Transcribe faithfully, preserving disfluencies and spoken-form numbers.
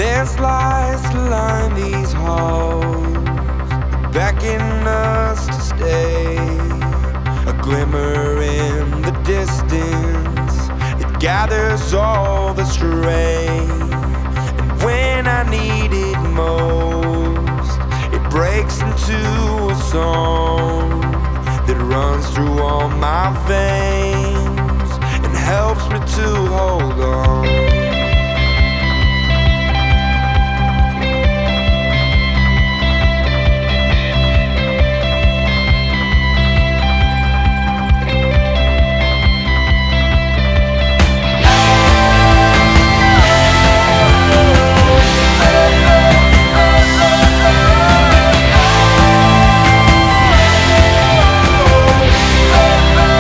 There's lights to line these halls, beckon us to stay. A glimmer in the distance, it gathers all the stray. And when I need it most, it breaks into a song that runs through all my veins and helps me to hold on.